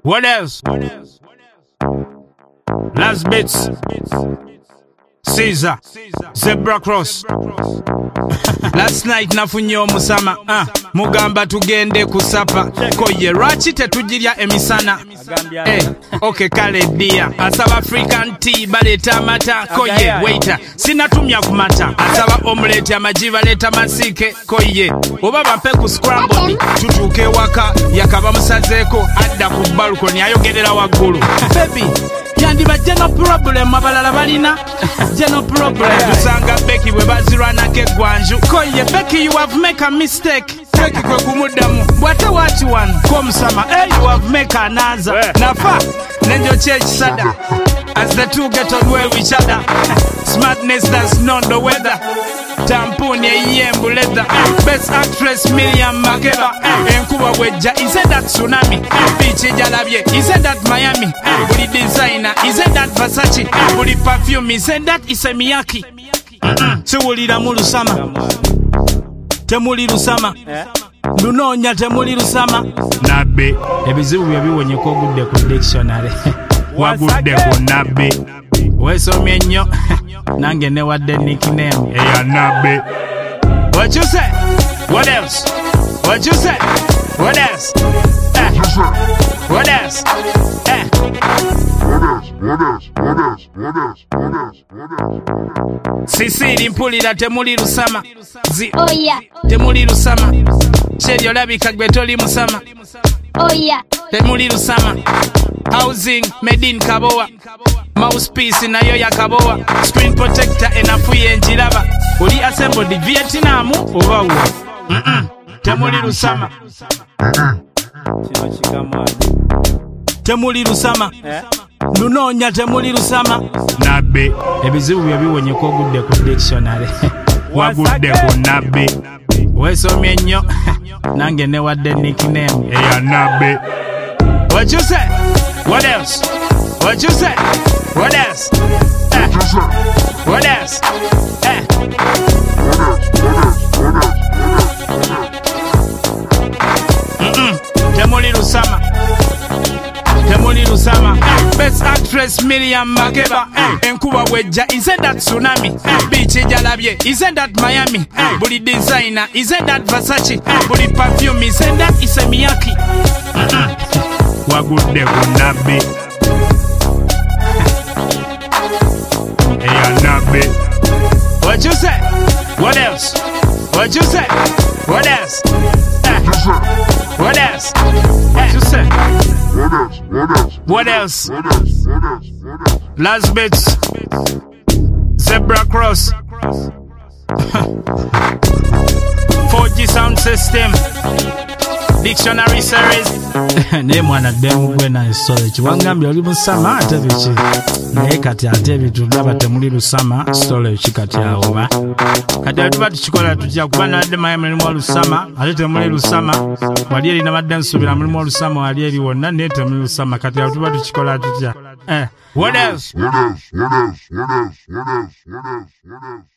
What else? Last bits. Caesar. Zebra Cross. Last night nafunye omusama. Mugamba tugende kusapa. Koye lwaki tetujirya emisana. Okay kale dia. Asaba African tea baleta amata. Koye waiter. Sinatumya kumata. Asaba omelette amaji baleta masike. Koye oba bampe ku scramble. Tutuke waka yakaba musazeeko adda ku balcony ayogerera waggulu. Baby yandiba no problem abalala balina no problem. Tusanga Becky we bazirwanako eggwanju. Koye Becky, you have make a mistake. Becky kwe kumuddamu bwate wati one komusama. Hey, you have make another. Nafa nenjo kyekisada. As the two get on well with each other. Smartness does not the weather. Tamponi eyembu leather. Best actress Miriam Makeba. Enkuba wejja, is that tsunami? Beach jalabye, is that Miami? Buli designer, is that Versace? Buli perfume, is that Isemiyaki? Siwulira mu lusama. Temuli lusama. Lunonya temuli lusama. Nabbe ebizibu byabiwonyeko ogudde ku dictionary. Wagudde ku nabbe. Wesomye nnyo nange ne wadde nickname eya nabbe. What you say? What else? What you say? What else? What else? Sisiri mpulira temuli lusama. Oh yeah. Temuli lusama. Sheri olabika gwe toli musama. Oh yeah. Temuli lusama. Housing made in Kaboa. Mouthpiece nayo ya Kaboa. Screen protector enafuye njiraba. Uli assembled Vietnam oba wo. Temuli lusama. Temuli lusama. Lunonya temuli lusama. Nabbe ebizibu byabiwonyeko ogudde ku dictionary. Wagudde ku nabbe. Wesomye nnyo nange ne wadde nickname eya nabbe. What you say? What else? What you say? What else? What else? Temuli lusama. Temuli lusama. Best actress Miriam Makeba. Enkuba wejja, is that tsunami? Beach jalabye, is that Miami? Buli designer, is that Versace? Buli perfume, is that Isemiyaki? Wagudde ku nabbe. Eya nabbe. What you say? What else? What you say? What else? What else? What you say? What else? Last bits. Zebra Cross. 4G sound system. Dictionary series. Ne mwana demu gwe na storage. Wangambye oli musama ate biki. Naye kati ate bitugaba temuli lusama storage kati awo ba. Kati atuba tukikola tutya kuba nadde maye mulimu lusama ate temuli lusama. Wali eri nabadde nsubira mulimu lusama wali eri wonna ne temuli lusama kati atuba tukikola tutya. What else? What else? What else? What else? What else? What else? What else?